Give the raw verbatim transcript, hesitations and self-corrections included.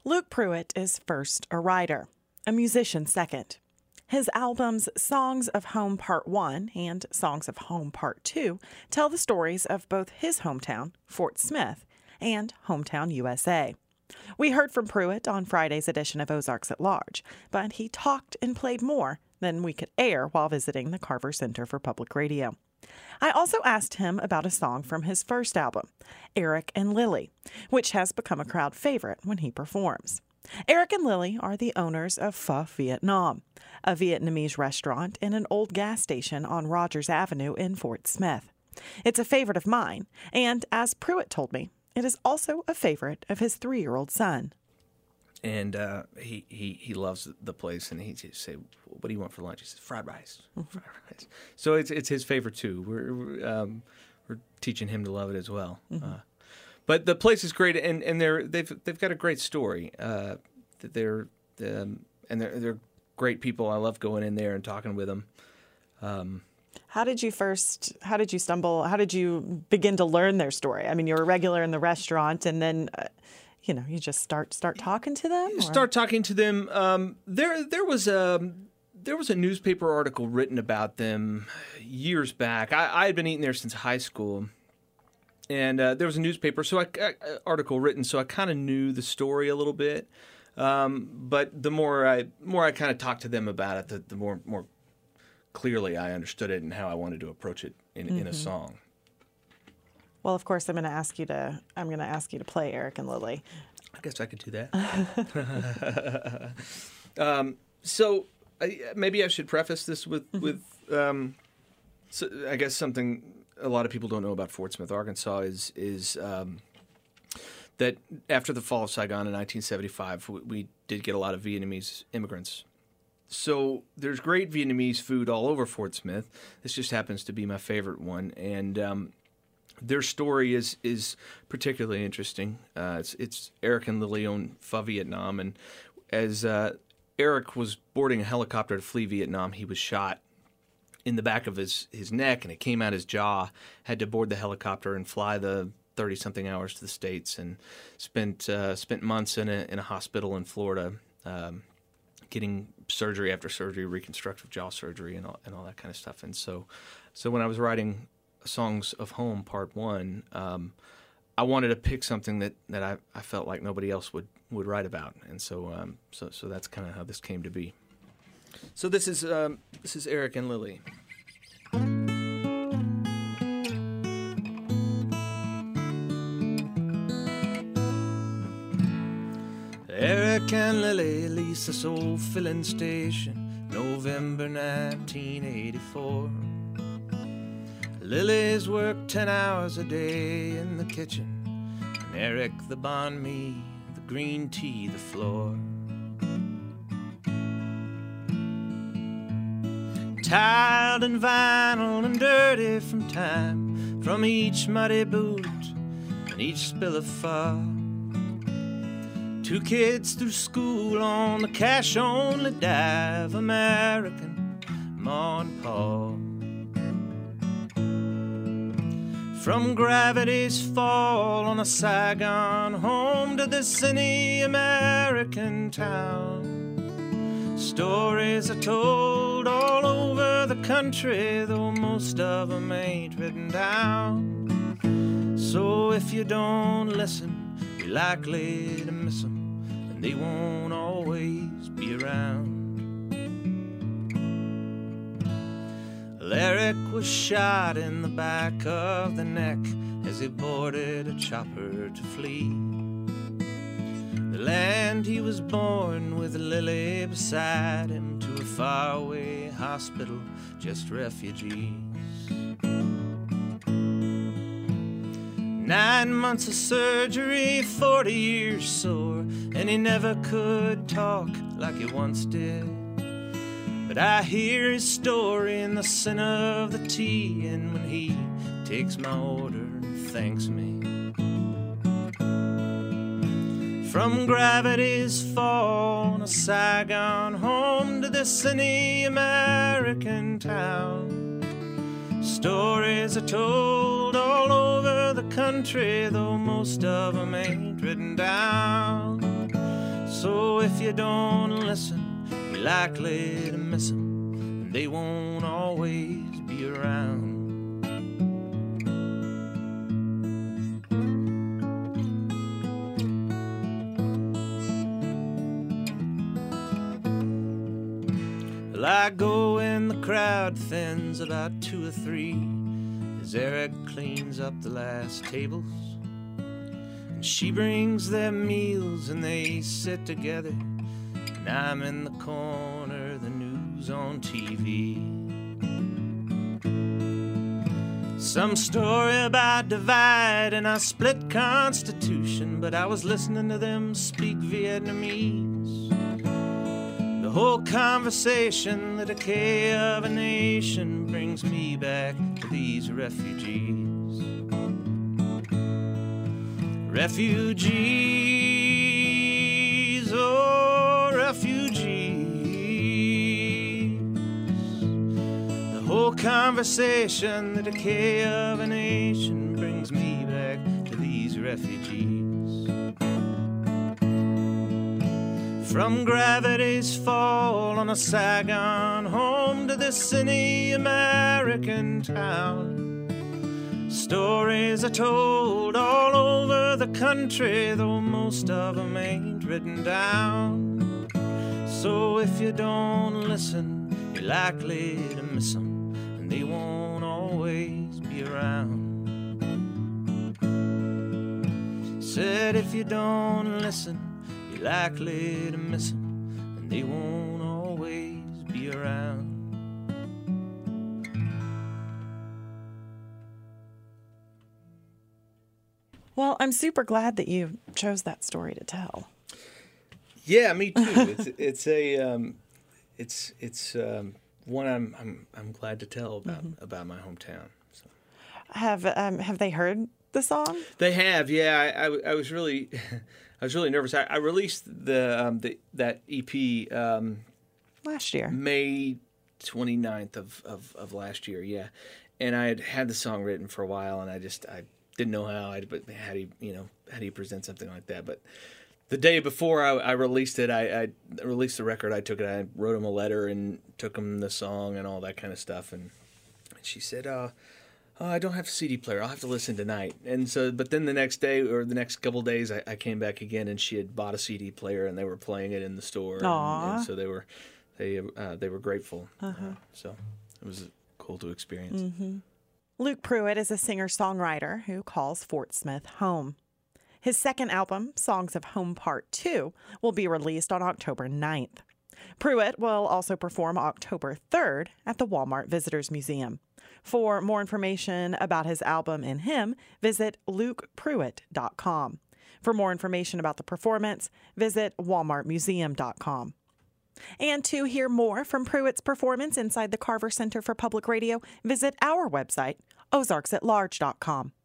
Luke Pruitt is first a writer, a musician second. His albums Songs of Home Part one and Songs of Home Part two tell the stories of both his hometown, Fort Smith, and hometown U S A. We heard from Pruitt on Friday's edition of Ozarks at Large, but he talked and played more than we could air while visiting the Carver Center for Public Radio. I also asked him about a song from his first album, Eric and Lily, which has become a crowd favorite when he performs. Eric and Lily are the owners of Pho Vietnam, a Vietnamese restaurant in an old gas station on Rogers Avenue in Fort Smith. It's a favorite of mine, and as Pruitt told me, it is also a favorite of his three-year-old son. And uh, he, he he loves the place, and he just say, "What do you want for lunch?" He says, "Fried rice, fried rice." So it's it's his favorite too. We're um, we're teaching him to love it as well. Mm-hmm. Uh, but the place is great, and, and they're they've they've got a great story. Uh, they're um, and they're they're great people. I love going in there and talking with them. Um, How did you first, how did you stumble, how did you begin to learn their story? I mean, you were a regular in the restaurant, and then, uh, you know, you just start start talking to them? Or? Start talking to them. Um, there there was a, there was a newspaper article written about them years back. I, I had been eating there since high school, and uh, there was a newspaper so I, I, article written, so I kind of knew the story a little bit. Um, but the more I more I kind of talked to them about it, the, the more more clearly I understood it and how I wanted to approach it in, mm-hmm. in a song. Well, of course, I'm going to ask you to I'm going to ask you to play Eric and Lily. I guess I could do that. um, so I, maybe I should preface this with mm-hmm. with um, so I guess something a lot of people don't know about Fort Smith, Arkansas is is um, that after the fall of Saigon in nineteen seventy-five, we, we did get a lot of Vietnamese immigrants. So there's great Vietnamese food all over Fort Smith. This just happens to be my favorite one, and um, their story is is particularly interesting. Uh, it's, it's Eric and Lily own Pho Vietnam, and as uh, Eric was boarding a helicopter to flee Vietnam, he was shot in the back of his, his neck, and it came out his jaw. Had to board the helicopter and fly the thirty-something hours to the States, and spent uh, spent months in a in a hospital in Florida, um, getting surgery after surgery, reconstructive jaw surgery, and all, and all that kind of stuff. And so, so when I was writing Songs of Home Part One, um, I wanted to pick something that, that I, I felt like nobody else would, would write about, and so um, so so that's kind of how this came to be. So this is um, this is Eric and Lily. Eric and Lily lease this old filling station, November nineteen eighty-four. Lily's worked ten hours a day in the kitchen, and Eric the banh mi, the green tea, the floor. Tiled and vinyl and dirty from time, from each muddy boot and each spill of pho. Two kids through school on the cash-only dive, American Ma and Pa. From gravity's fall on a Saigon home to this any American town. Stories are told all over the country, though most of them ain't written down. So if you don't listen, you're likely to miss them, and they won't always be around. Eric was shot in the back of the neck as he boarded a chopper to flee the land he was born, with Lily beside him, to a faraway hospital, just refugees. Nine months of surgery, forty years sore, and he never could talk like he once did. But I hear his story in the scent of the tea, and when he takes my order and thanks me. From gravity's fall on a Saigon home to this any American town. Stories are told all over the country, though most of them ain't written down. if you don't listen, you're likely to miss them, and they won't always be around. Well, I go in the crowd thins about two or three as Eric cleans up the last tables. And she brings their meals and they sit together. And I'm in the corner, the news on T V. Some story about divide and our split constitution, but I was listening to them speak Vietnamese. The whole conversation, the decay of a nation, brings me back to these refugees. Refugees, oh, refugees. The whole conversation, the decay of a nation, brings me back to these refugees. From gravity's fall on a Saigon home to this city American town, stories are told all over the country, though most of them ain't written down. So if you don't listen, you're likely to miss them, and they won't always be around. Said if you don't listen, you're likely to miss them, and they won't always be around. Well, I'm super glad that you chose that story to tell. Yeah, me too. It's it's a um, it's it's um, one I'm I'm I'm glad to tell about mm-hmm. about my hometown. So. Have um, have they heard the song? They have. Yeah, I, I, I was really I was really nervous. I, I released the um, the that E P um, last year, May twenty-ninth of, of, of last year. Yeah, and I had had the song written for a while, and I just I didn't know how I but how do you you know how do you present something like that, but. The day before I, I released it, I, I released the record. I took it. I wrote him a letter and took him the song and all that kind of stuff. And she said, uh, oh, "I don't have a C D player. I'll have to listen tonight." And so, but then the next day or the next couple of days, I, I came back again, and she had bought a C D player, and they were playing it in the store. Aww. And, and so they were they uh, they were grateful. Uh-huh. Uh, so it was cool to experience. Mm-hmm. Luke Pruitt is a singer-songwriter who calls Fort Smith home. His second album, Songs of Home Part two, will be released on October ninth. Pruitt will also perform October third at the Walmart Visitors Museum. For more information about his album and him, visit luke pruitt dot com. For more information about the performance, visit walmart museum dot com. And to hear more from Pruitt's performance inside the Carver Center for Public Radio, visit our website, ozarks at large dot com.